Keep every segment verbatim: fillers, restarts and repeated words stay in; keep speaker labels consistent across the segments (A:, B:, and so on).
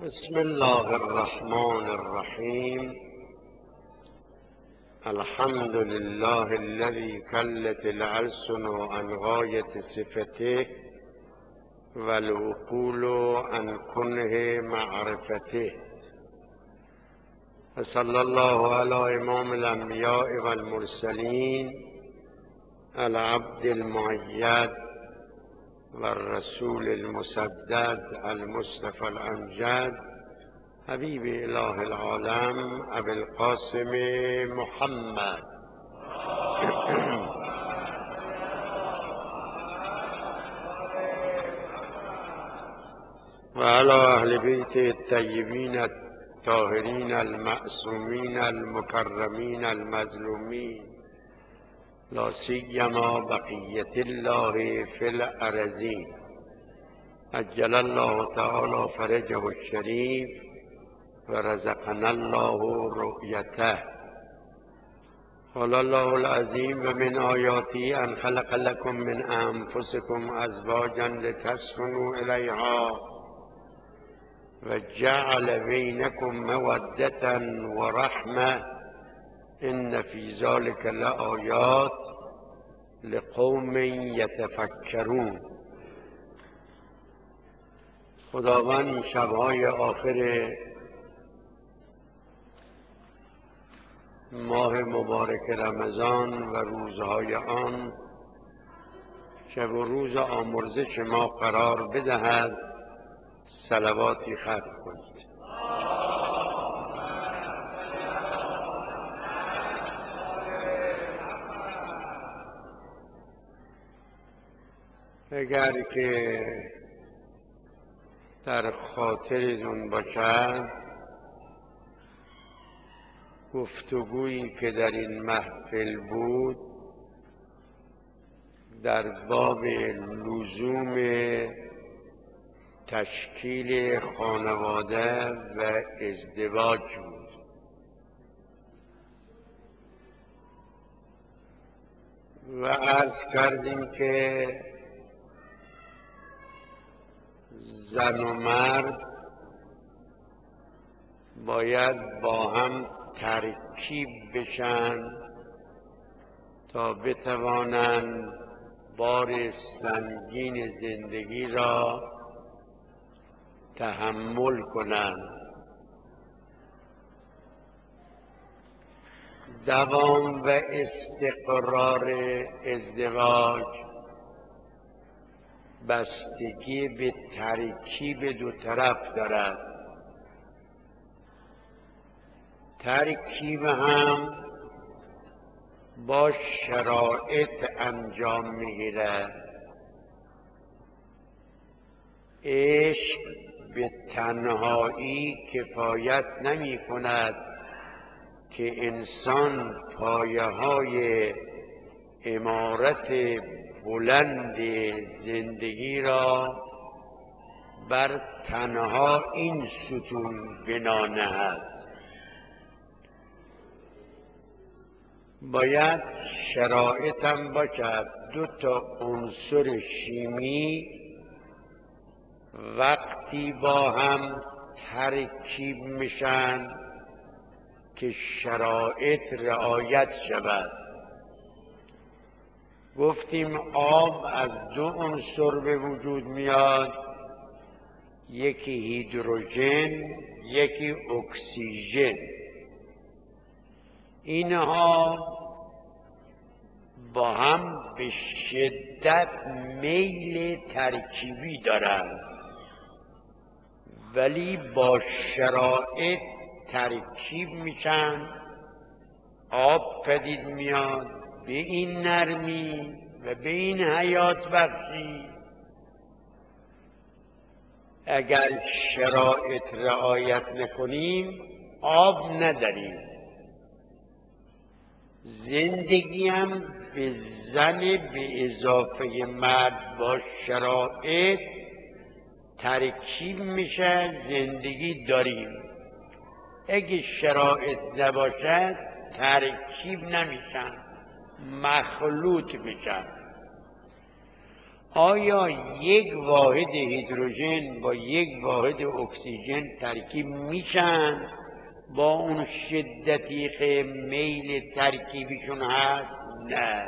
A: بسم الله الرحمن الرحيم. الحمد لله الذي كلت الألسن عن غاية صفته والعقول عن كنه معرفته. وصلى الله على إمام الأنبياء والمرسلين العبد المؤيد والرسول المسدد المصطفى الأمجد حبيب إله العالم أبي القاسم محمد وعلى أهل بيت الطيبين الطاهرين المعصومين المكرمين المظلومين، لا سيما بقية الله في الأرضين، عجل الله تعالى فرجه الشريف ورزقنا الله رؤيته. قال الله العظيم: ومن آياته أن خلق لكم من أنفسكم أزواجا لتسكنوا إليها وجعل بينكم مودة ورحمة إن في ذلك لآيات لقوم يتفکرون. خداوند این شبهای آخر ماه مبارک رمضان و روزهای آن شب و روز آمرزش ما قرار بدهد. صلواتی ختم کنید. اگر که در خاطرتون باشد، گفتگویی که در این محفل بود در باب لزوم تشکیل خانواده و ازدواج بود. و عرض کردیم که زن و مرد باید با هم ترکیب بشن تا بتوانند بار سنگین زندگی را تحمل کنند. دوام و استقرار ازدواج بستگی به ترکیب دو طرف دارد. ترکیب هم با شرایط انجام میگیرد. عشق به تنهایی کفایت نمی کند که انسان پایه های عمارت بلند زندگی را بر تنها این ستون بنا نهد. باید شرایطم باشد دو تا عنصر شیمی وقتی با هم ترکیب میشن که شرایط رعایت شود. گفتیم آب از دو عنصر به وجود میاد، یکی هیدروژن، یکی اکسیژن. اینها با هم به شدت میل ترکیبی دارند، ولی با شرایط ترکیب میشن. آب پدید میاد به این نرمی و به این حیات بخشی. اگر شرایط رعایت نکنیم آب نداریم. زندگی هم به زن به اضافه مرد با شرایط ترکیب میشه. زندگی داریم. اگه شرایط نباشد ترکیب نمیشن، مخلوط میشن. آیا یک واحد هیدروژن با یک واحد اکسیژن ترکیب میشن با اون شدتی که میل ترکیبشون هست؟ نه،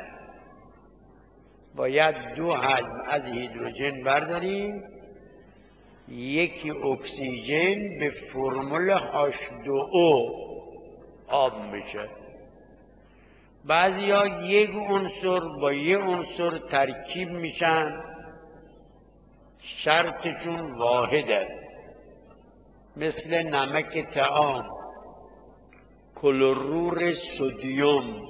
A: باید دو حجم از هیدروژن برداریم، یکی اکسیژن به فرمول هاش دو او آب میشه. بعضی ها یک عنصر با یک عنصر ترکیب میشن، شرطشون واحده، مثل نمک طعام، کلورور سدیم،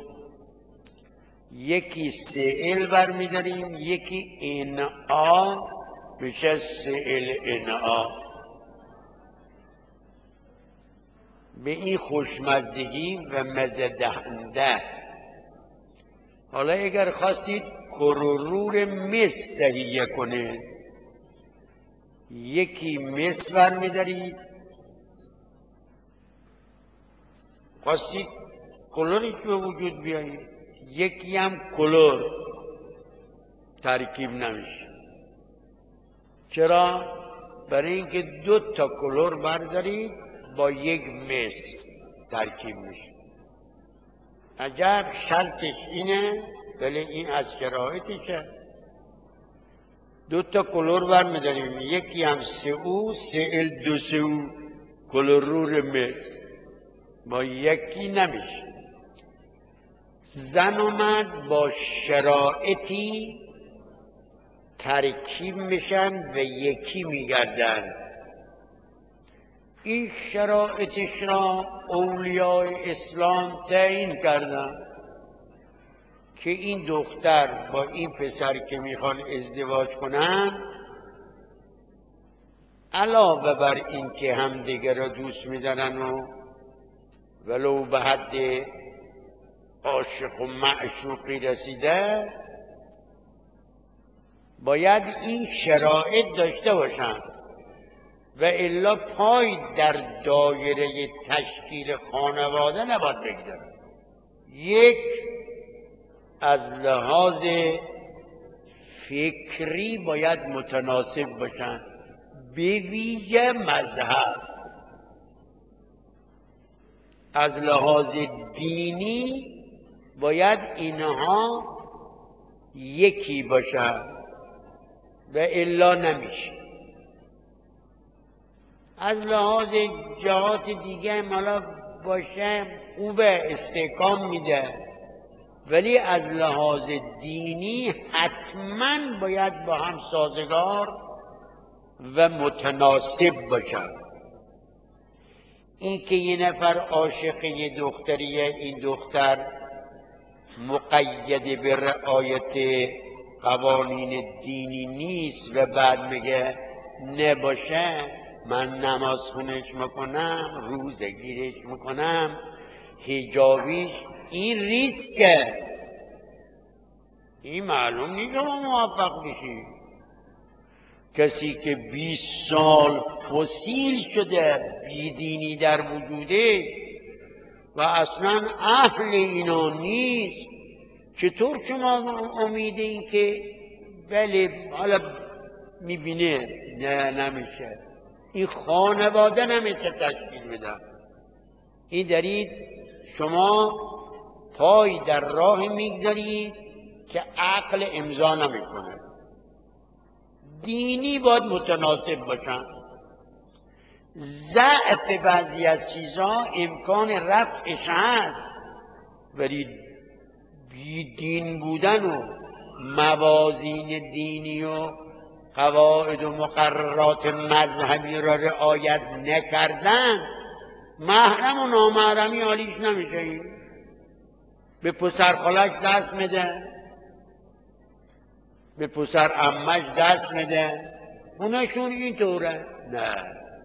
A: یکی سی ال برمیداریم، یکی ان آ میشه سی ال ان آ. به این خوشمزگی و مزه دهنده. حالا اگر خواستید کلورور مس تهیه کنید، یکی مس برمیدارید، خواستید کلوریش به وجود بیایید، یکی هم کلور ترکیب نمیشه. چرا؟ برای اینکه دو تا کلور بردارید با یک مس ترکیب میشه. عجب، شرطش اینه، ولی این از شرایطشه. دو تا کلور برمیداریم، یکی هم سه او سه ال دو سه او، کلورور مس، با یکی نمیشه. زن و مرد با شرایطی ترکیب میشن و یکی میگردن. این شرایطش را اولیای اسلام تعیین کردن که این دختر با این پسر که میخوان ازدواج کنن، علاوه بر این که همدیگه را دوست میدارن و ولو به حد عاشق و معشوقی رسیده، باید این شرایط داشته باشن و الا پای در دایره تشکیل خانواده نباید بگذارن. یک، از لحاظ فکری باید متناسب باشن، به ویژه مذهب. از لحاظ دینی باید اینها یکی باشن و الا نمیشه. از لحاظ جهات دیگه مالا باشه خوبه، استحکام میده، ولی از لحاظ دینی حتما باید با هم سازگار و متناسب باشن. این که یه نفر عاشق یه دختریه، این دختر مقید به رعایت قوانین دینی نیست و بعد میگه نباشه، من نماز خونش میکنم، روزه گیرش میکنم، حجابیش، این ریسکه. این معلوم نیست که موفق بشی. کسی که بیست سال فسیل شده بیدینی در وجوده و اصلا اهل اینا نیست، چطور شما امید این که بله حالا میبینه؟ نه، نمیشه. این خانواده نمیشه تشکیل بده. این دارید شما پای در راه میگذارید که عقل امضا نمیکنه. دینی باید متناسب باشن. ضعف بعضی از چیزها امکان رفعش هست، ولی بی دین بودن و موازین دینی و قواعد و مقررات مذهبی را رعایت نکردن، محرم و نامحرمی حالیش نمیشه. این به پسر خالش دست میده، به پسر عمش دست میده، اونشون اینطوره. نه،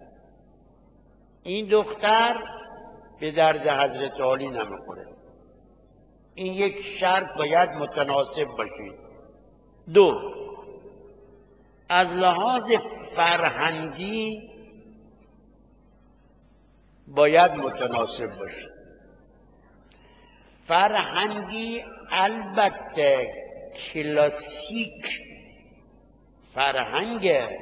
A: این دختر به درد حضرت علی نمیخوره. این یک شرط باید متناسب باشید. دو، از لحاظ فرهنگی باید متناسب باشید. فرهنگی البته کلاسیک فرهنگه،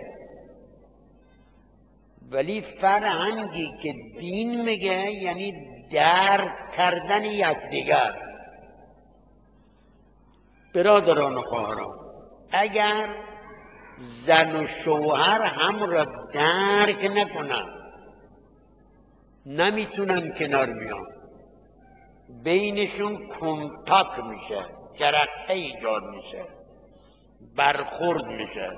A: ولی فرهنگی که دین میگه یعنی درک کردن یکدیگر. برادران و خواهران، اگر زن و شوهر هم را درک نکنن، نمیتونن کنار بیان، بینشون کنتاک میشه، جرقه ایجاد میشه، برخورد میشه.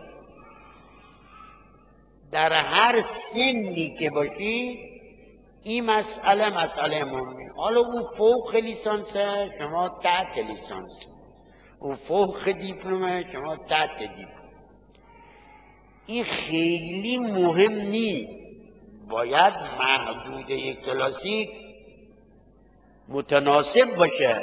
A: در هر سنی که باشی این مسئله مسئله مهمه. حالا او فوق لیسانسه، شما تحت لیسانس، او فوق دیپلمه، شما تحت دیپلم. این خیلی مهم نی، باید محدوده کلاسیک متناسب باشه.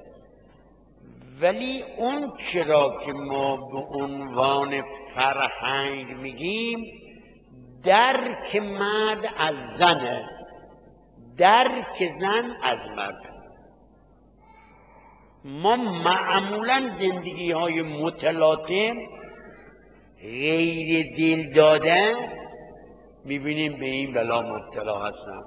A: ولی اون چرا که ما به عنوان فرهنگ میگیم، درک مرد از زنه، درک زن از مرد. ما معمولا زندگی های متلاطم غیر دل داده میبینیم به این بلا مبتلا هستن،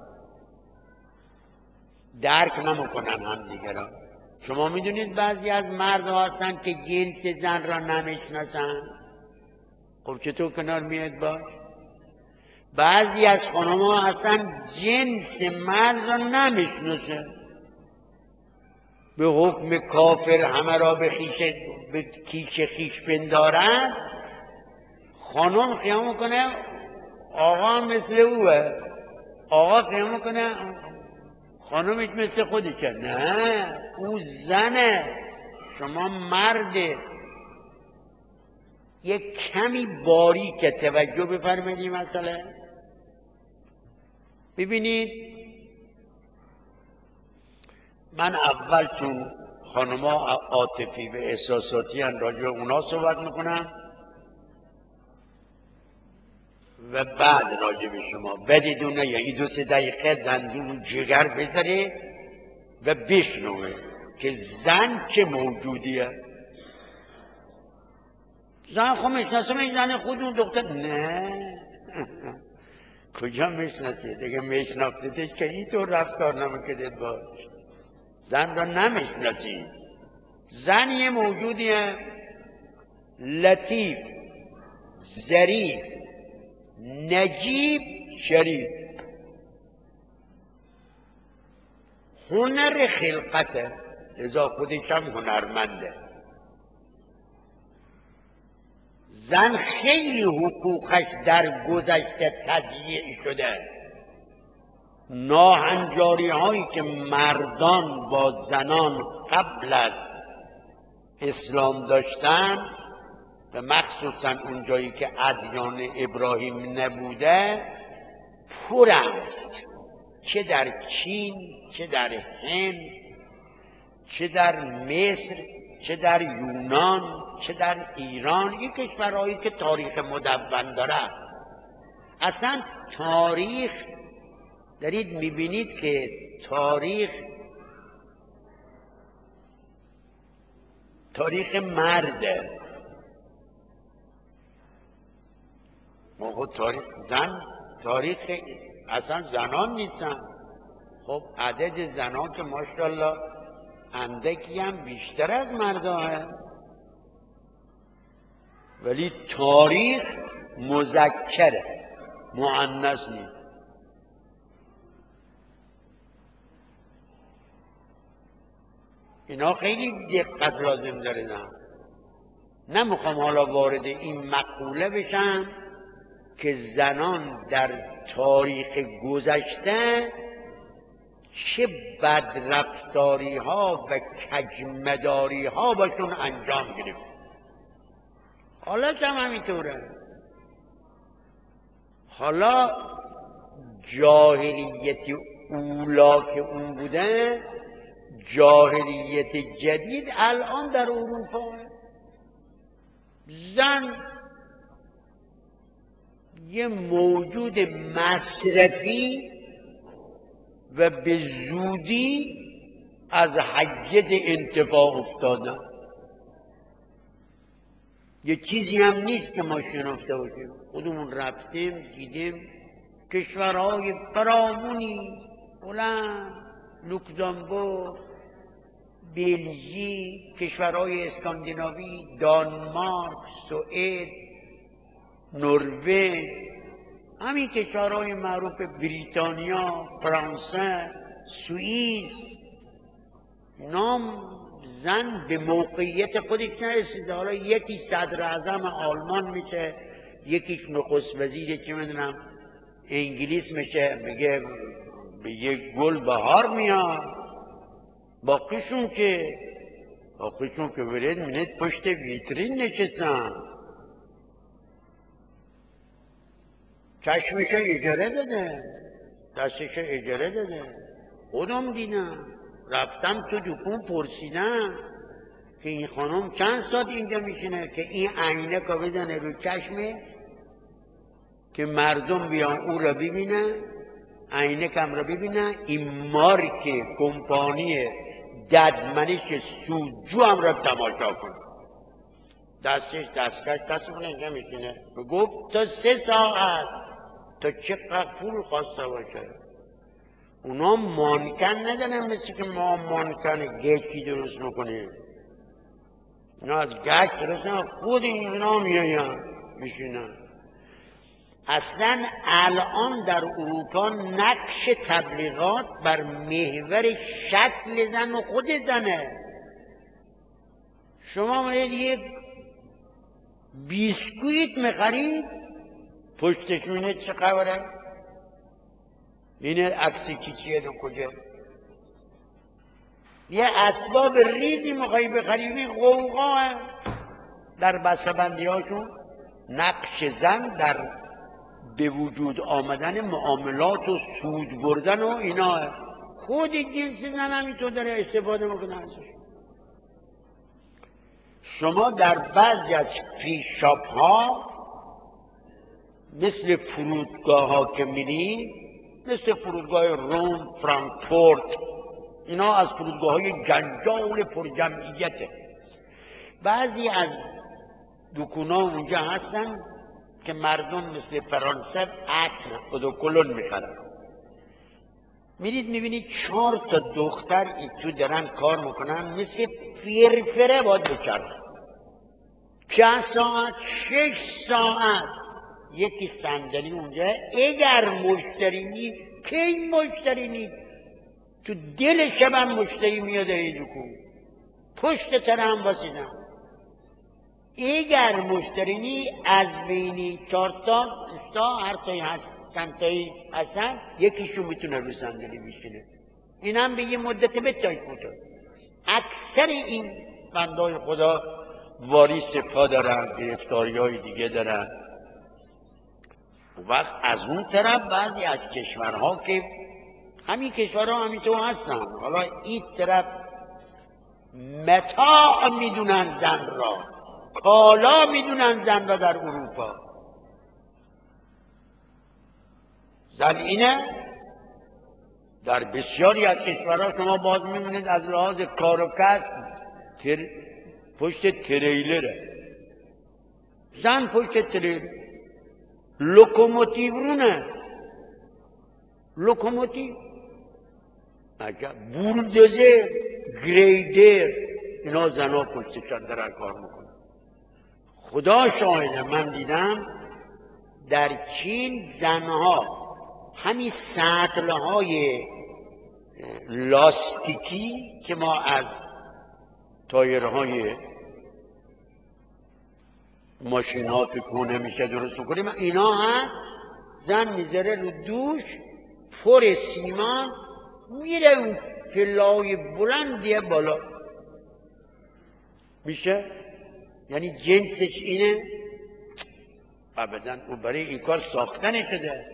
A: درک نمیکنن هم دیگران. شما میدونید بعضی از مردها هستن که جنس زن را نمیشناسن، خب چطور کنار میاد باش؟ بعضی از خانم‌ها هستن جنس مرد را نمیشناسن، به حکم کافر همه را به خیش به کیش خیش پندارن. خانم خیال میکنه آقا هم مثل اوه، آقا خیال میکنه خانمش مثل خودشه. نه، او زنه، شما مرده. یک کمی باریک توجه بفرمایید این مسئله. ببینید، من اول چون خانم‌ها عاطفی و احساساتی ان راجع به اونا صحبت میکنم و بعد راجع به شما. بدیدونه یعنی دو سه دقیقه دندون رو جگر بذاره و بشنوه که زن چه موجودیه. زن خب میشناسه، این زن خودمون دختر. نه کجا میشناسه دیگه؟ میشناختیدش که اینطور رفتار نمیکردید باش. زن را نمیشناسی. زن یه موجودیه لطیف، ظریف، نجیب، شریف. هنر خلقته، لذا خودش هم هنرمنده. زن خیلی حقوقش در گذشته تضییع شده. ناهنجاری هایی که مردان با زنان قبل از اسلام داشتن و مخصوصا اونجایی که ادیان ابراهیم نبوده پر است، چه در چین، چه در هند، چه در مصر، چه در یونان، چه در ایران. این کشورهایی که تاریخ مدون داره. اصلا تاریخ دارید میبینید که تاریخ تاریخ مرده. ما خود تاریخ زن، تاریخ اصلا زنان نیستن. خب عدد زنان که ماشاءالله اندکی هم بیشتر از مرداه، ولی تاریخ مذکره، مؤنث نیست. اینا خیلی دقت لازم داره. نه نمیخوام حالا وارد این مقوله بشم که زنان در تاریخ گذشته چه بدرفتاری ها و کجمداری ها باشون انجام گرفت. حالا هم همینطوره. حالا جاهلیت اولا که اون بوده، جاهلیت جدید الان در اروپا. زن یه موجود مصرفی و به زودی از حیز انتفاع افتادن. یه چیزی هم نیست که ما شناخته باشیم. خودمون رفتیم دیدیم کشورهای فرامونی بلند، لوکزامبورگ، بلژیک، کشورهای اسکاندیناوی، دانمارک، سوئد، نروژ، همین کشورهای معروف، بریتانیا، فرانسه، سوئیس، نام زن به موقعیت خودش نرسیده. حالا یکی صدر اعظم آلمان میشه، یکیش نخست وزیر چه میدونم انگلیس میشه، میگه به یک گل بهار میاد. باقیشون که باقیشون که برید منید پشت ویترین نشستن، چشمش اجاره داده، دستش اجاره داده. خودم دیدم، رفتم تو دکون پرسیدم که این خانم چند ساعت اینجا میشینه که این عینک رو بزنه رو چشمه که مردم بیان او را ببینن، عینکم را ببینن، این مارک کمپانی ددمنش سودجو هم را تماشا کن. دستش دستکش دستمون اینجا میشینه. گفت تا سه ساعت، تا چقدر پول خواسته باشه. اونا مانکن ندارن مثل که ما مانکن گچی درست میکنیم. اینا از گچ درست نکنن، خود اینا میاین میشینن. اصلا الان در اروپا نقش تبلیغات بر محور شکل زن و خود زنه. شما باید یک بیسکویت میخرید، پشتش می‌بینید چه خبره؟ این عکس کیچیه دو کجا؟ یه اسباب ریزی میخوایی بخری، غوغا در بسته‌بندی هاشون نقش زن در به وجود آمدن معاملات و سود بردن و اینا. خود جنس زن همینطور داره استفاده میکنه ازش. شما در بعضی از فریشاپ ها مثل فرودگاه ها که میرید، مثل فرودگاه روم، فرانکفورت، اینا از فرودگاه های جنجال پر جمعیته. بعضی از دکونا اونجا هستن که مردم مثل فرانسه عطر ادوکلون میخرن. میرید میبینید چهار تا دختر این تو دارن کار میکنن، مثل فرفره باید بچرخن. چه ساعت؟ شش ساعت یکی صندلی اونجا. اگر مشتری نی، کی مشتری نی؟ تو دل شبم مشتری میاد این دکون، پشت تر هم باسیدن. اگر مشتری نی، از بینی چارتا تا هر تایی هست، چند تایی هستن، یکیشون میتونه رو صندلی بشینه. این هم به یه مدت بتایی کوتاه. اکثر این بندای خدا واری سپا دارن، گرفتاری های دیگه دارن. وقت از اون طرف بعضی از کشورها که همین کشورها همینطور هستن، حالا این طرف متاع میدونن زن را، کالا میدونن زن را. در اروپا زن اینه. در بسیاری از کشورها شما باز میبینید از لحاظ کار و کسب تر... پشت تریلره، زن پشت تریلر، لوکوموتیو رونه، لوکوموتیو، عجب، بولدوزر، گریدر، اینا زنها پشتشان دارن کار میکنن. خدا شاهده من دیدم در چین زنها همین سطلهای لاستیکی که ما از تایرهای ماشینات که نمیشه درست کنیم، اینا هست، زن میذاره رو دوش، پر سیمان، میره اون پلای بلندیه بالا میشه. یعنی جنسش اینه؟ ابدا، او برای این کار ساختن شده،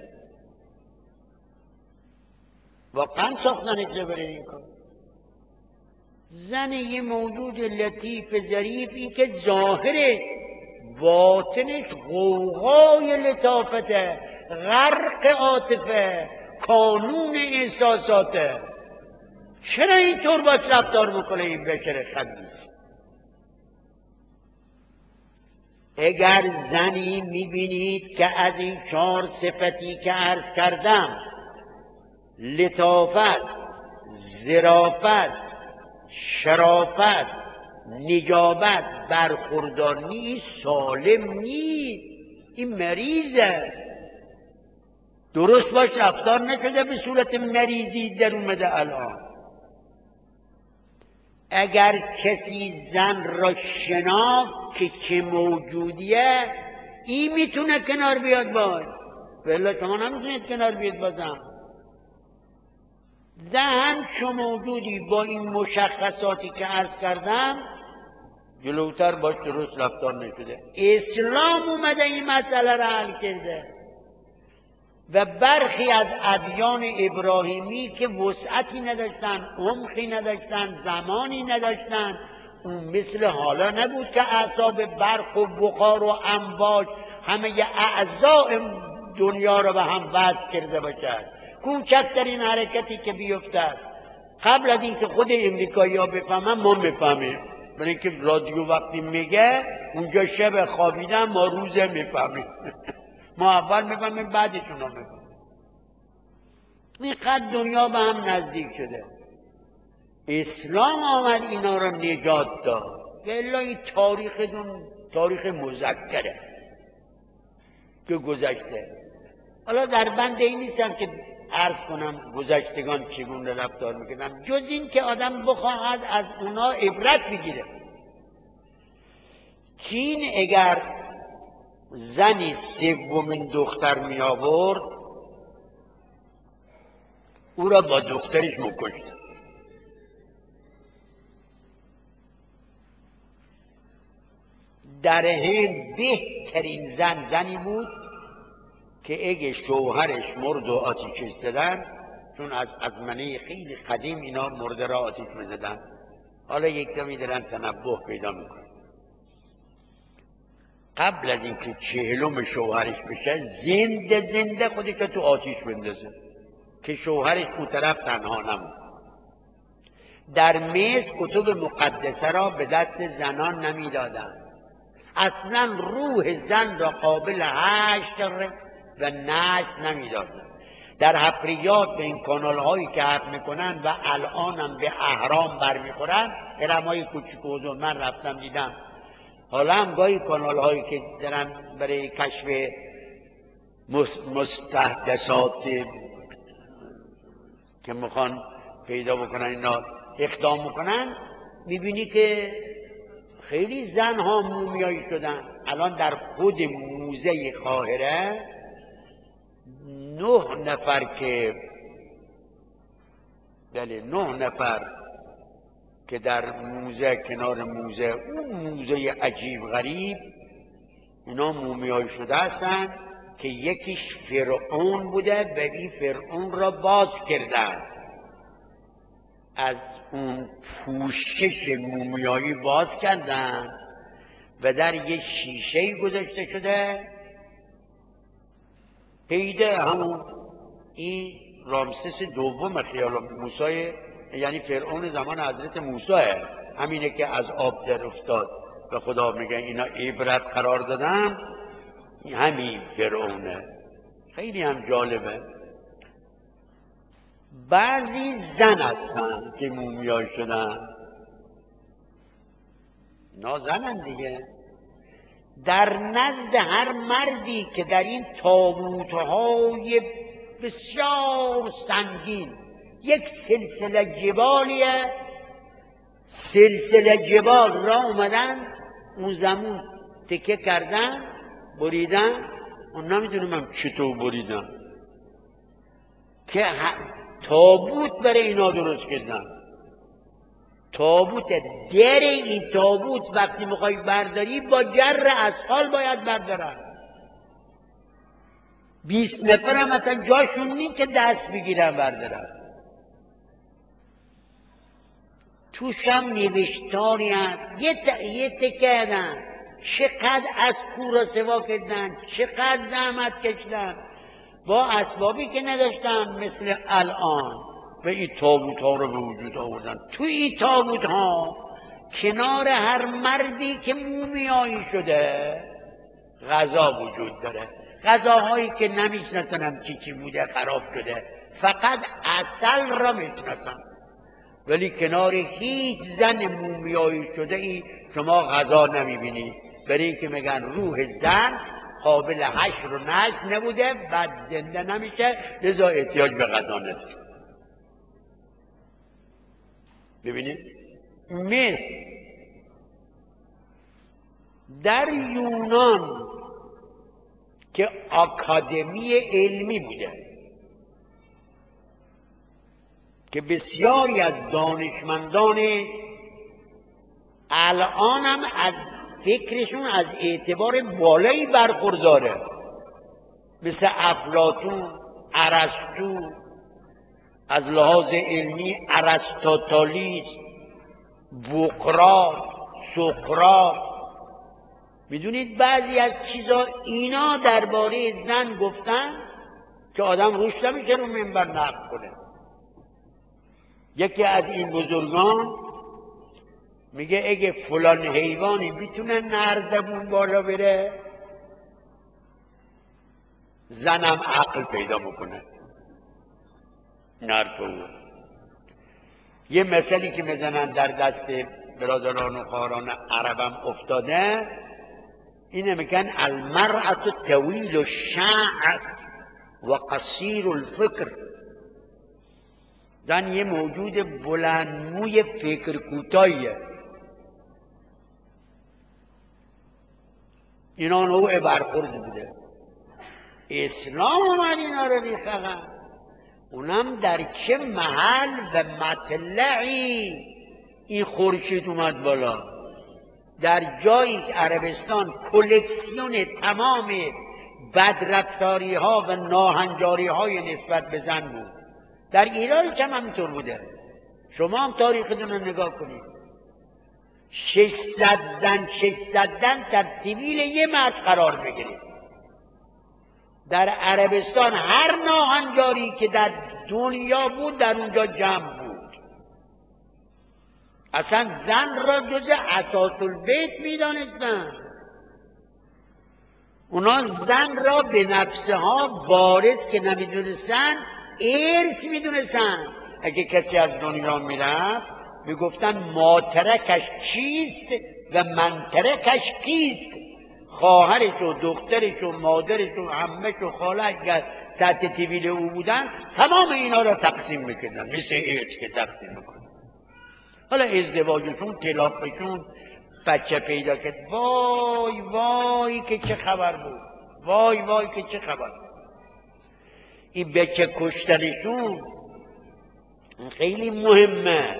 A: واقعا ساختن شده برای این کار. زن یه موجود لطیف ظریفی که ظاهرش باطنش غوغای لطافته، غرق عاطفه، کانون احساساته. چرا اینطور باید رفتار میکنه این بشر خبیث؟ اگر زنی میبینید که از این چهار صفتی که عرض کردم لطافت، ظرافت، شرافت، نجابت برخوردار نیست، سالم نیست، این مریضه. درست باش رفتار نشده، به صورت مریضی در اومده. الان اگر کسی زن را شناخت که چه موجودیه، این میتونه کنار بیاد باش، ولی شما نمیتونید کنار بیاد بازم. زن چه موجودی با این مشخصاتی که عرض کردم جلوتر باش درست رفتار نشده. اسلام اومده این مسئله را حل کرده و برخی از ادیان ابراهیمی که وسعتی نداشتن، عمقی نداشتن، زمانی نداشتن، اون مثل حالا نبود که اعصاب برق و بخار و امواج همه اعضاء دنیا رو به هم وصل کرده باشد. کوچکترین حرکتی که بیفتد قبل از اینکه خود امریکایی ها بفهمن ما میفهمیم، برای اینکه رادیو وقتی میگه اونجا شب خوابیدن، ما روزه میفهمیم. ما اول میفهمیم بعدشون ها میفهمیم. اینقدر دنیا به هم نزدیک شده. اسلام آمد اینا را نجات داد. والا این تاریخ دون تاریخ مذکره که گذشته. حالا در بند این نیستم که عرض کنم گذشتگان چگونه رفتار میکردن، جز این که آدم بخواهد از اونا عبرت بگیره. چین اگر زنی سومین دختر می آورد، او را با دخترش میکشت. در هند بهترین زن زنی بود که اگه شوهرش مرد و آتیشش زدن، چون از ازمنه خیلی قدیم اینا مرده را آتیش میزدن، حالا یک دمی دارن تنبه پیدا میکنن. قبل از اینکه چهلم شوهرش بشه زنده زنده خودش تو آتیش بندازه که شوهرش اون طرف تنها نمونه. در مصر کتب مقدسه را به دست زنان نمیدادند. اصلا روح زن را قابل حشر و نشر نمیدادند. در حفریات به این کانال هایی که حفر میکنن و الان هم به اهرام برمیخورن، هرم های کوچیک و بزرگ، من رفتم دیدم. حالا هم گاهی کانال هایی که دارن برای کشف مستحدثات که میخوان پیدا بکنن اینا اقدام میکنن، میبینی که خیلی زنها مومیایی شدن. الان در خود موزه قاهره نه نفر که بله نه نفر که در موزه، کنار موزه، اون موزه عجیب غریب، اینا مومیایی شده هستن که یکیش فرعون بوده و این فرعون را باز کردن، از اون پوشش مومیایی باز کردن و در یک شیشه گذاشته شده. پیده همون این رامسس دوم خیال موسی، یعنی فرعون زمان حضرت موسی، همینه که از آب در افتاد و خدا میگه اینا عبرت قرار دادم، همین فرعونه. خیلی هم جالبه. بعضی زن هستن که مومیایی شدن، نازنن دیگه. در نزد هر مردی که در این تابوتهای بسیار سنگین، یک سلسله جبالیه، سلسله جبال را اومدن اون زمون تکه کردن، بریدن. اون نمیدونم هم چطور بریدن که تابوت برای اینا درست کردن. تابوت، در این تابوت وقتی میخوای برداری با جر اسفال باید بردارن. بیست نفر هم مثلا جاشون نیست که دست بگیرن بردارن. توش هم نوشتاری هست، یه تکردن چقدر از کورا سوا کردن، چقدر زحمت کشیدن با اسبابی که نداشتن مثل الان و این تابوت ها رو به وجود آوردن. تو این تابوت ها کنار هر مردی که مومیایی شده غذا وجود داره، غذاهایی که نمیشناسنم چی چی بوده خراب شده، فقط عسل را میشناسم، ولی کنار هیچ زن مومیایی شده ای شما غذا نمیبینید، برای اینکه میگن روح زن قابل حشر و نشر نبوده، بعد زنده نمیشه، لذا احتیاج به غذا نداره. ببینید مثل در یونان که آکادمی علمی بوده که بسیاری از دانشمندان الانم از فکرشون از اعتبار بالایی برخورداره، مثل افلاطون، ارسطو، از لحاظ علمی ارسطاطالیس، بوقراط، سقراط. میدونید بعضی از چیزا اینا درباره زن گفتن که آدم روش نمیشه رو منبر نقل کنه. یکی از این بزرگان میگه اگه فلان حیوانی میتونه نردبون بالا بره، زنم عقل پیدا میکنه. نردبون یه مثلی که میزنن در دست برادران و خواهران عربم افتاده، اینه میگن المرأة طویل الشعر و قصیر الفکر. زن یه موجود بلندموی فکر کوتاهیه. اینا نوع برخورد بوده. اسلام اومد اینا رو ریخت، اونم در چه محل و مطلعی این خورشید اومد بالا، در جایی که عربستان کلکسیون تمام بدرفتاری ها و ناهنجاری های نسبت به زن بود. در ایران هم همینطور بوده. شما هم تاریختون رو نگاه کنید، ششصد زن ششصد زن در طویل یه مرد قرار بگیرید. در عربستان هر ناهنجاری که در دنیا بود در اونجا جمع بود. اصلا زن را جز اساس البیت میدانستن. اونا زن را به نفسها وارث که نمیدونستن، ارث میدونستن. اگه کسی از دنیا میرفت میگفتن ماترکش چیست و منترکش کیست. خواهرش و دخترش و مادرش و عمش و خاله اگر تحت طویل او بودن تمام اینا را تقسیم میکردن، مثل ارث که تقسیم میکنن. حالا ازدواجشون، طلاقشون، بچه پیدا کرد، وای وای که چه خبر بود، وای وای که چه خبر. این بچه کشتنشون خیلی مهمه،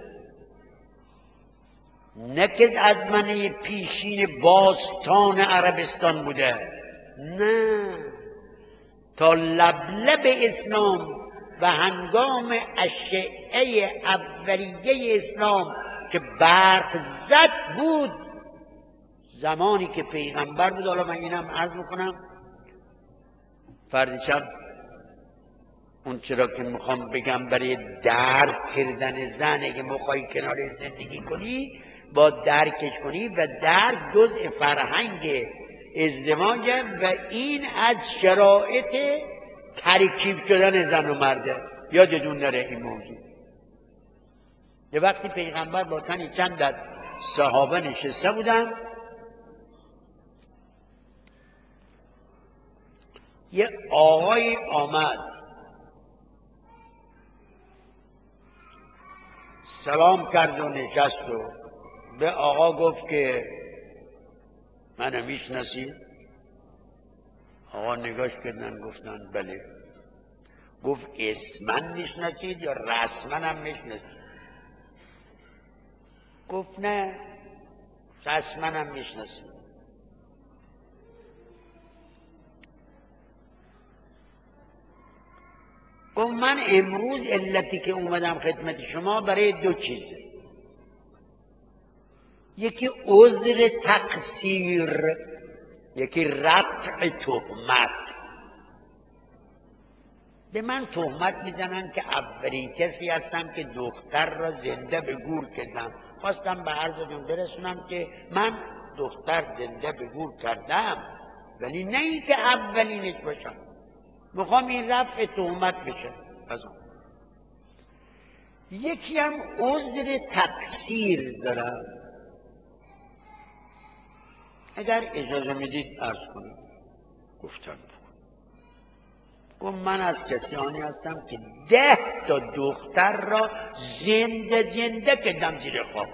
A: نه که از منی پیشین باستان عربستان بوده، نه، تا لبلب اسلام و هنگام اشعه اولیه اسلام که برق زد بود، زمانی که پیغمبر بود. حالا من اینم عرض میکنم فرد شب اون چرا که میخوام بگم برای درک کردن زن، اگه میخوای کنار زندگی کنی با درکش کنی و درک جزء فرهنگ ازدواج و این از شرایط ترکیب شدن زن و مرده. یادتون نره این موضوع. یه وقتی پیغمبر با تنی چند از صحابه نشسته بودن، یه آقای آمد سلام کرد و نشست و به آقا گفت که منو میشناسی؟ آقا نگاش کردن گفتن بله. گفت اسمن میشناسید یا رسمن هم میشناسید؟ گفت نه رسمن هم میشناسید. گفت من امروز علتی که اومدم خدمت شما برای دو چیزه، یکی عذر تقصیر، یکی رفع تهمت. به من تهمت میزنن که اولین کسی هستم که دختر را زنده به گور کردم. خواستم به عرضتون برسونم که من دختر زنده به گور کردم، ولی نه اینکه اولینش باشم. میخوام این رفع تهمت بشه. از اون یکی هم عذر تقصیر دارم. اگر اجازه میدید عرض کنم. گفتم گفت من از کسانی هستم که ده تا دختر را زنده زنده کردم زیر خاک.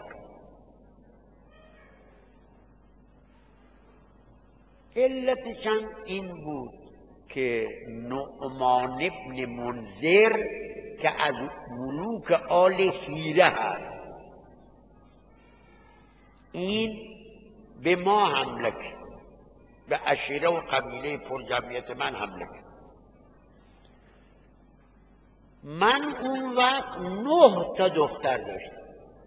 A: علتش هم این بود که نعمان ابن منذر که از ملوک آل حیره هست، این به ما حمله کرد، به عشیره و قبیله پرجمعیت من حمله کرد. من اون وقت نه تا دختر داشتم.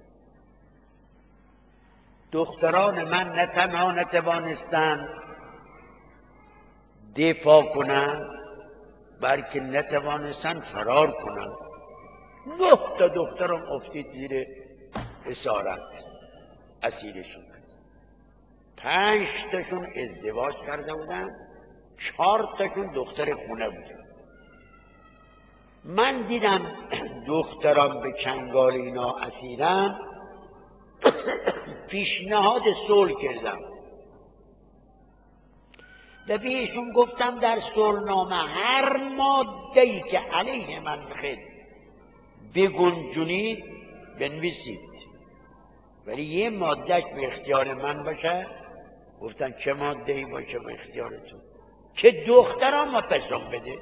A: دختران من نه تنها نتوانستند دفاع کنند بلکه نتوانستند فرار کنند. نه تا دخترم افتید زیر اسارت، اسیرشون. پنج تاشون ازدواج کرده بودن، چهار تاشون دختر خونه بودن. من دیدم دختران به چنگال اینا اسیرن، پیشنهاد صلح کردم و بهشون گفتم در صلحنامه هر ماده‌ای که علیه من بخواید بگنجونید بنویسید، ولی یه مادهش به اختیار من باشه. گفتن چه ماده‌ای باشه به اختیارتون؟ که دختران ما پسون بده.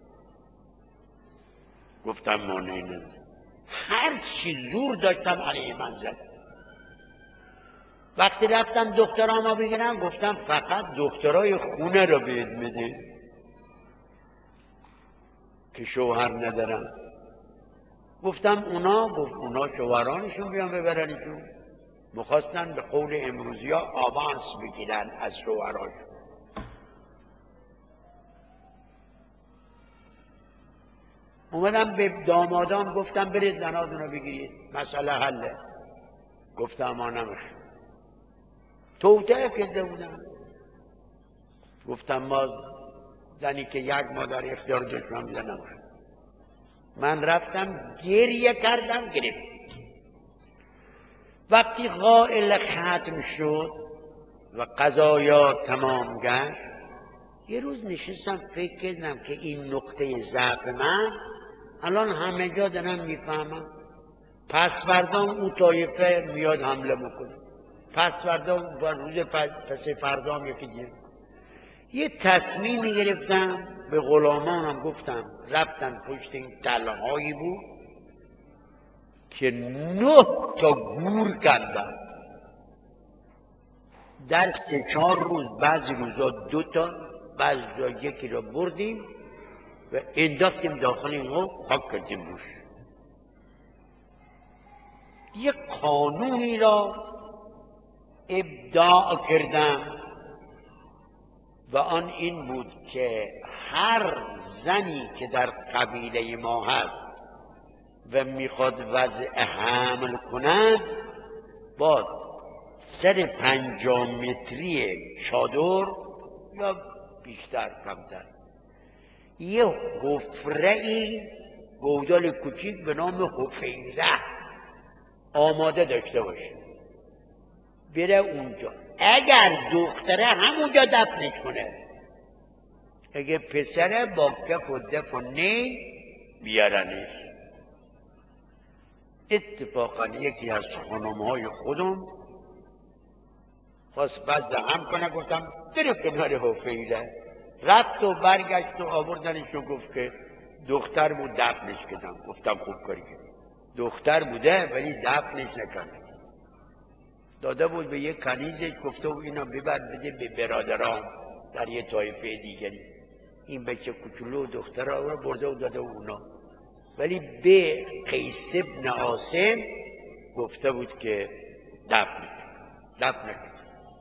A: گفتم مانعی نداره. هر چی زور داشتم علیه من زد. وقتی رفتم دخترامو بگیرم گفتم فقط دخترای خونه رو بهت میده که شوهر ندارم. گفتم اونا گفت اونا شوهرانشون بیان ببرنشون. میخواستن به قول امروزی ها آوانس بگیرن از شوهرانشون. اومدم به دامادان گفتم برید زناتون رو بگیرید، مسئله حله. گفتم ما نمیخوام. توطئه کرده بودم. گفتم ما زنی که یک مادر اختیار دشمن بوده نمیخوام. من رفتم گریه کردم گرفت. وقتی قائل ختم شد و قضایا تمام گشت، یه روز نشستم فکر کردم که این نقطه ضعف من الان همه جا دارم میفهمم. پس فردا اون طایفه میاد حمله میکنه، پس فردا و روز پس فردا هم یکی دیگه. یه تصمیمی گرفتم، به غلامانم گفتم، رفتن پشت این تلهایی بود که نه تا گور کندن. در سه چهار روز، بعضی روزا دو تا، بعضی روزا یکی را بردیم و انداختیم داخل این غور، خاک کردیم روش. یک قانونی را ابداع کردم و آن این بود که هر زنی که در قبیله ما هست و میخواد وضع حمل کند با سر پنجاه متری چادر یا بیشتر کمتر یه حفره ای گودال کوچیک به نام حفیره آماده داشته باشه، بره اونجا. اگر دختره همونجا دفنش کنه، اگه پسره با کف و دف و نی بیارنش. اتفاقا یکی از خانمهای خودم خواست بزد هم کنه، گفتم برو کنار حفیره. رفت و برگشت و آوردنش و گفت که دختر بود دفنش کردم. گفتم خوب کاری کردی. دختر بوده ولی دفنش نکردم. داده بود به یک کنیزش، گفته بود اینا ببر بده به برادران در یه طایفه دیگری. این بچه کوچولو دختر را برده و داده و اونا، ولی به قیس ابن عاصم گفته بود که دفن دفن کرد.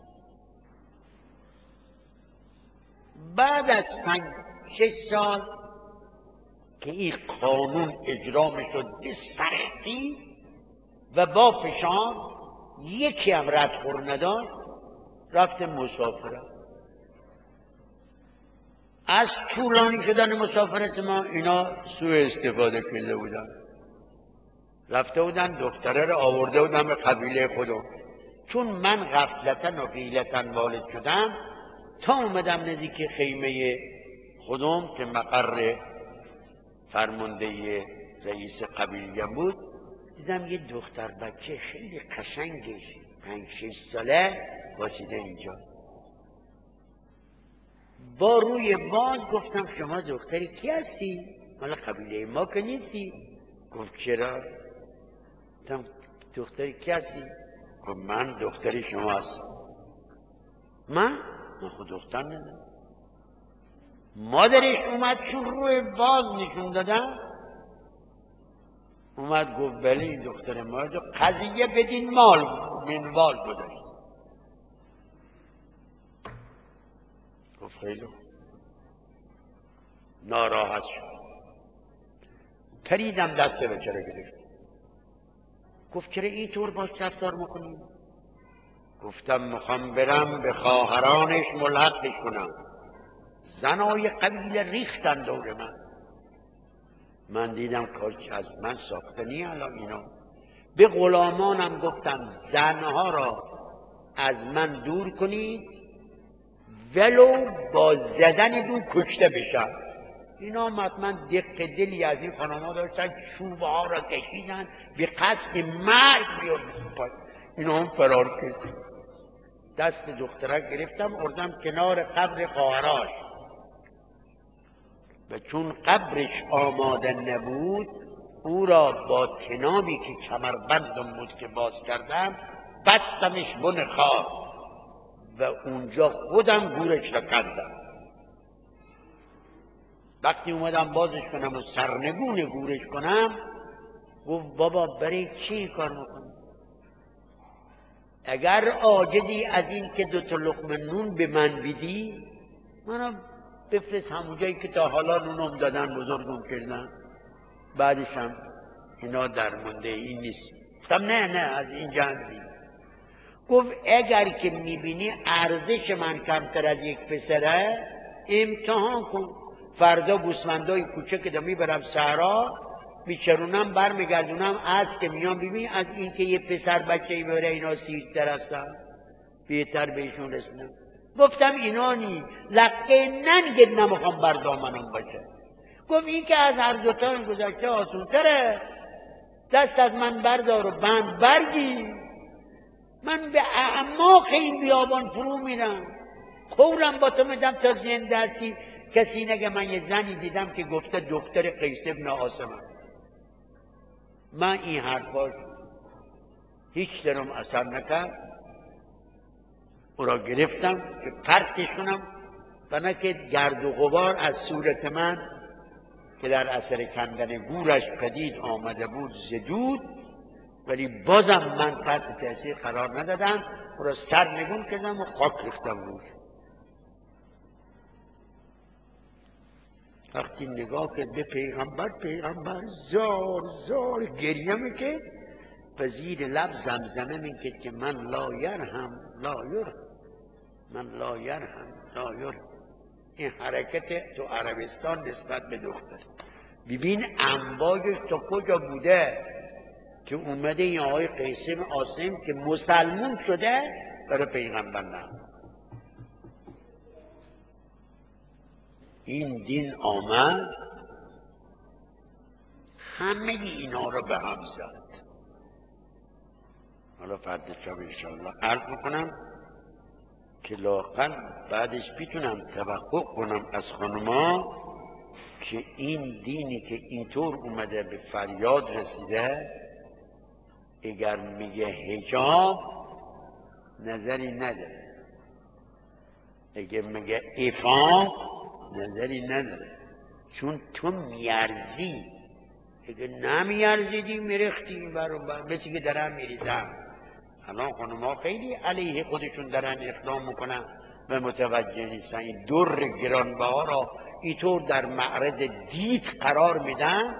A: بعد از پنج شش سال که این قانون اجرا میشد به سختی و با فشار، یکی هم ردخور نداشت، رفت مسافره. از طولانی شدن مسافرت ما اینا سوء استفاده کرده بودن، رفته بودن دختره رو آورده بودن به قبیله خودم. چون من غفلتن و غیلتن والد شدم، تا اومدم نزدیک خیمه خودم که مقر فرمانده رئیس قبیلیم بود، دیدم یه دختر بچه خیلی قشنگش پنج شش ساله واسیده اینجا. با روی باز گفتم شما دختری کی هستی؟ مال قبیله ما که نیستی. گفت چرا؟ گفتم دختری کی هستی؟ گفت من دختری شما هستم. من؟ من خود دختر ندارم. مادرش اومد چون روی باز نشون دادم، اومد گفت بله این دختر ما، قضیه بدین مال منوال گذاشت. گفت خیلی خوب. ناراحت شد، پریدم دست بچه گرفت. گفت چرا اینطور باش رفتار میکنی؟ گفتم میخوام برم به خواهرانش ملحقش کنم. زنای قبیله ریختن دور من. من دیدم کاش از من ساختنی الان اینا. به غلامانم گفتم زنها را از من دور کنید ولو با زدن دو کشته بشن. اینا حتما دق دلی از این خانم‌ها داشتن، چوبه ها را کشیدن به قصد مرگ بیاردن. اینا هم فرار کرد. دست دخترک گرفتم اردم کنار قبر خواهرش و چون قبرش آماده نبود او را با تنابی که کمربندم بود که باز کردم بستمش بن خاک و اونجا خودم گورش را کندم. وقتی اومدم بازش کنم و سرنگون گورش کنم گفت بابا برای چی کار میکنی؟ اگر عاجزی از این که دو تا لقمه نون به من بدی منم بفرست همون جایی که تا حالا نونم دادن بزرگم کردن، بعدش هم اینا درمونده این نیست. گفتم نه نه از این جنبی. گفت اگر که میبینی ارزش من کمتر از یک پسره امتحان کن. فردا گوسفندای کوچه که دا میبرم صحرا میچرونم برمیگردونم از که میام ببین از این که یه پسر بچه‌ای بره اینا سیرتر هستن بهتر بهشون رسیدم. گفتم اینا نی لقه ننگت نمیخوام بردامنم باشه. گفت این که از هر دوتا گذشته آسون تره، دست از من بردار و بند برگی. من به اعماق این بیابان فرو میرم، قولم با تو میدم تا زنده هستی کسی نگه من یه زنی دیدم که گفته دختر قیس ابن عاصم. من این حرفاش هیچ درم اثر نکرد، او را گرفتم که پرتش کنم بنا که گرد و غبار از صورت من که در اثر کندن گورش پدید آمده بود زدود، ولی بازم من تحت تاثیر قرار ندادم، او را سرنگون کردم و خاک ریختم روش. وقتی نگاه کرد به پیغمبر، پیغمبر زار زار گریه میکرد و زیر لب زمزمه میکرد که من لا یرحم لا یرحم، من لا یرحم لا یرحم. این حرکت تو عربستان نسبت به دختر. ببین انواعش تا کجا بوده که اومده این آقای قیس بن عاصم که مسلمون شده برای پیغمبر نه. این دین آمد همه اینا رو به هم زد. حالا فردا شب انشاءالله عرض میکنم که لااقل بعدش بیتونم توقع کنم از خانما که این دینی که اینطور اومده به فریاد رسیده، اگر میگه حجاب نظری نداره، اگر میگه عفاف نظری نداره، چون تو میارزی. اگه نمیارزیدی میرختی برو بر مثل که درم میریزم. الان خانم‌ها خیلی علیه خودشون دارن اقدام میکنن و متوجه نیستن. این در گرانبها را اینطور در معرض دید قرار میدن.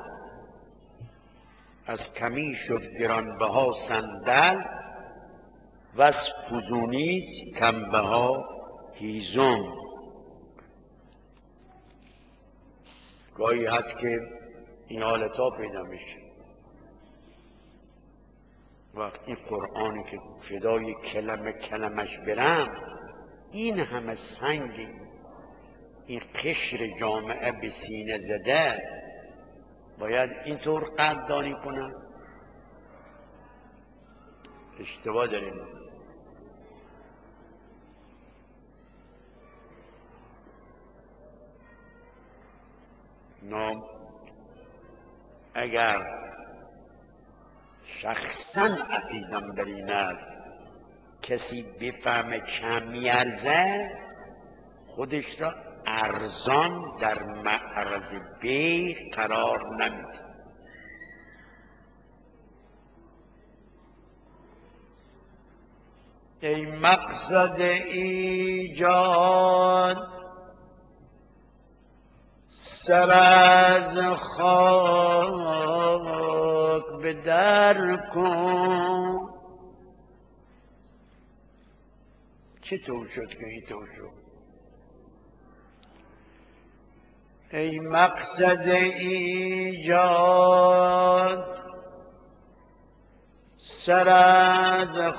A: از کمی شد گرانبها صندل و از فزونیست کمبها هیزم. گاهی هست که این حالتا پیدا میشه. وقت این قرآنی که فدای کلمه کلمش برم، این همه سنگ این قشر جامعه به سینه زده باید اینطور قدردانی کنم؟ اشتباه داریم. نام اگر شخصا عقیدم بر این است کسی بفهمه کم میارزه، خودش را ارزان در معرض بیع قرار نمیده. ای مقصد ایجاد سر از خاک به در کن. چطور شد که اینطور شد؟ ای مقصد ایجاد سر از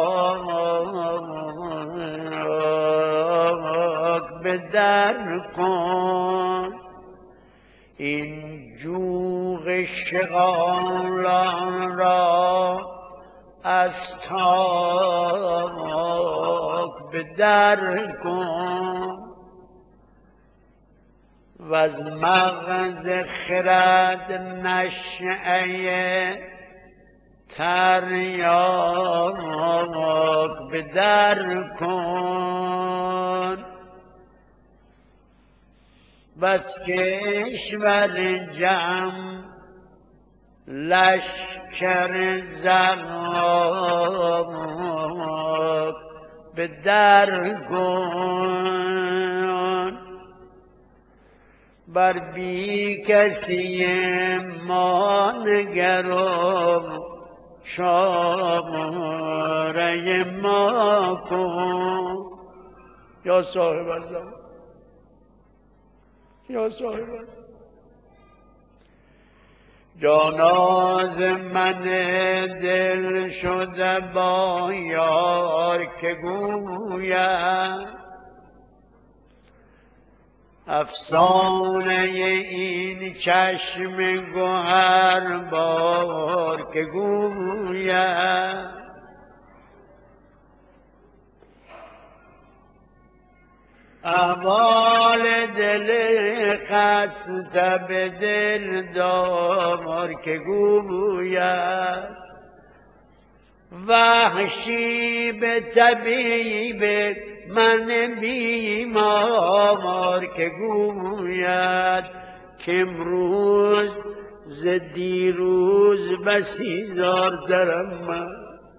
A: خاک به در کن. این جوق شغالان را از تاک به در کن و از مغز خرد نشأه تریاک به در کن. بس کشور جم لشکر زغاک به در کن. بر بی کسی ما نگرم شماره ما کن. یا صاحب الزمان، یا صاحب الزمان. جاناز من دل شده با یار که گویم افسانه این چشم گوهر بار که گویم احوال دل خسته به دل دار که گویم وحشی به طبیب من بیمار که گوید که امروز ز دیروز بسی زارترم من.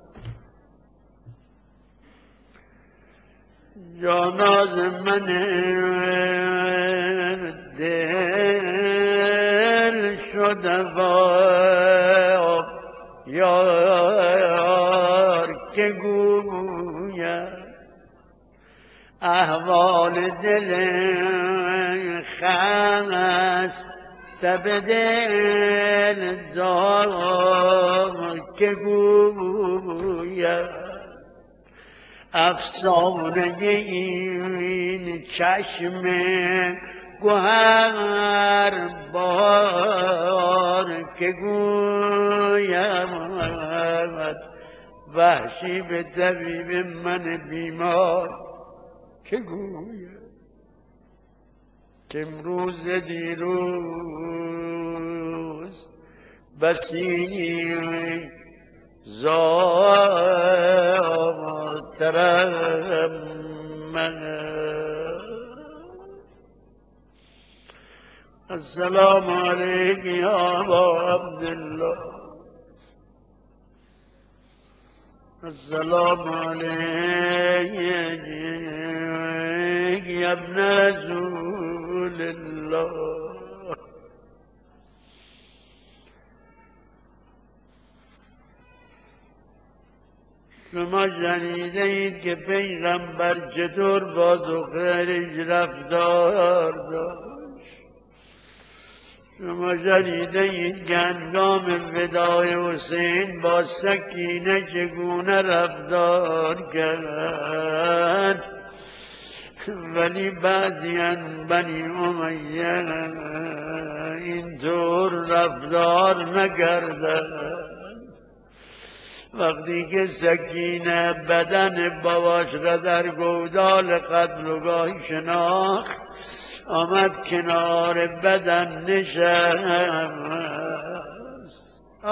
A: جاناز من دل شده با یار که گوید احوال دل خسته به دل دار که گوید افسانه این چشم گوهر بار که گویم وحشی به طبیب من بیمار که گویم که امروز دیروز بسی زارترم من. السلام علیک یا ابا عبدالله. السلام علیک یا ابن رسول الله. شما شنیده اید که پیغمبر چطور با دخترش رفتار داشت؟ شما شنیده اید که هنگام وداع حسین با سکینه چگونه رفتار کرد، ولی بعضیان بنی امیه اینطور رفتار نکردند. وقتی که سکینه بدن باباش را در گودال قتلگاه شناخت، آمد کنار بدن نشست.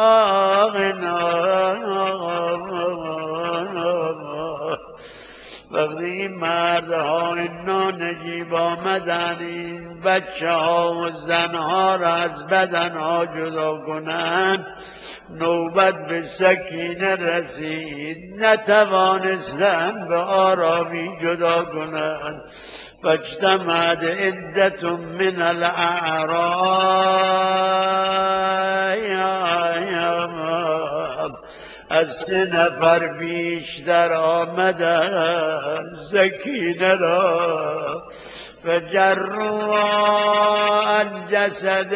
A: وقتی این مردها اینا نجیب آمدن این بچه ها و زنها را از بدنها جدا کنند، نوبت به سکینه رسید، نتوانستند به آرامی جدا کنند. فاجتمعت عدة من الاعراب، از سه نفر بیشتر آمدند سکینه را، فجروا عن جسد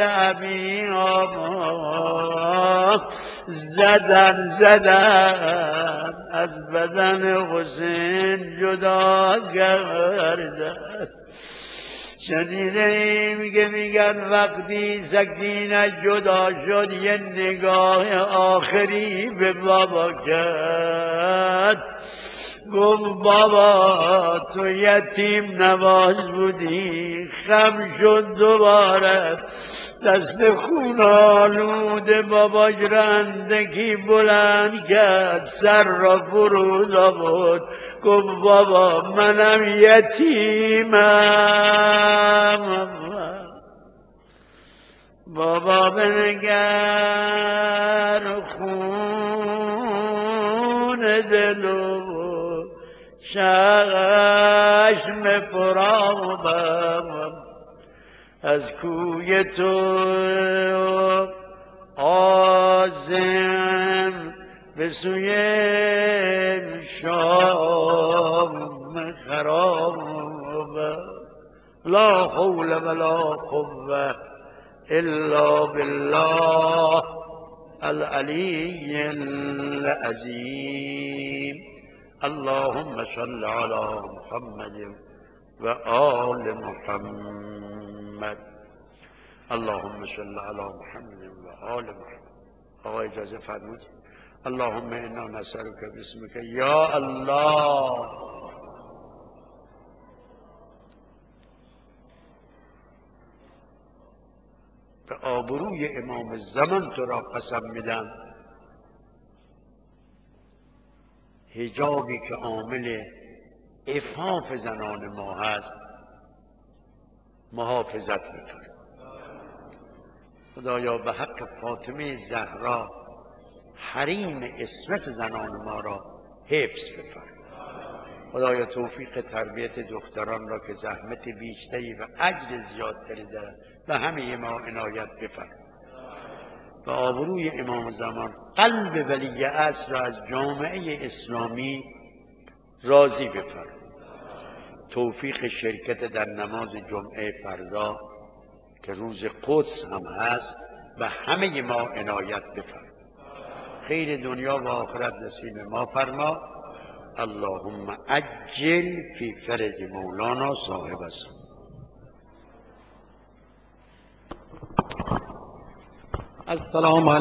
A: ابیها، زدن زدن از بدن حسین جدا کردند. شنیده ایم که میگن وقتی سکینه جدا شد یه نگاه آخری به بابا کرد، گفت بابا تو یتیم نواز بودی، خم شد دوباره، دست خون آلود بابا رندگی بلند کرد، سر را فرود آورد، گفت بابا منم یتیمم. بابا بنگر خون دلو چشم پرآبم، از کوی تو عازم به سوی شام خرابم. لا حول ولا قوة الا بالله العلی العظیم. اللهم صل على محمد و آل محمد. اللهم صل على محمد و آل محمد. آقا اجازه فرمودید. اللهم انا نسألك باسمك یا الله. به آبروی امام زمان تو را قسم میدم، حجابی که عامل عفاف زنان ما هست محافظت میکنه. خدایا به حق فاطمه زهرا حریم عصمت زنان ما را حفظ بفرما. خدایا توفیق تربیت دختران را که زحمت بیشتری و اجر زیادتری دارند و همه ما عنایت بفرما. و آبروی امام زمان قلب ولی عصر را از جامعه اسلامی راضی بفرما. توفیق شرکت در نماز جمعه فردا که روز قدس هم هست و همه ما عنایت بفرما. خیر دنیا و آخرت نصیب ما فرما. اللهم عجل فی فرج مولانا صاحب السلام.
B: السلام علیکم.